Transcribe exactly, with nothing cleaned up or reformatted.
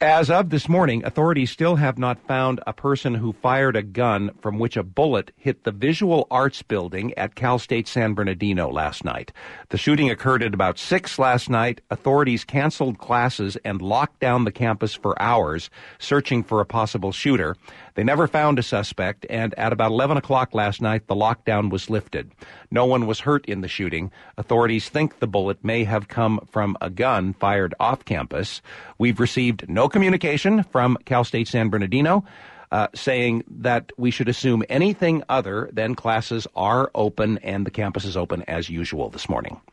As of this morning, authorities still have not found a person who fired a gun from which a bullet hit the Visual Arts Building at Cal State San Bernardino last night. The shooting occurred at about six last night. Authorities canceled classes and locked down the campus for hours, searching for a possible shooter. They never found a suspect, and at about eleven o'clock last night, the lockdown was lifted. No one was hurt in the shooting. Authorities think the bullet may have come from a gun fired off campus. We've received no communication from Cal State San Bernardino uh, saying that we should assume anything other than classes are open and the campus is open as usual this morning.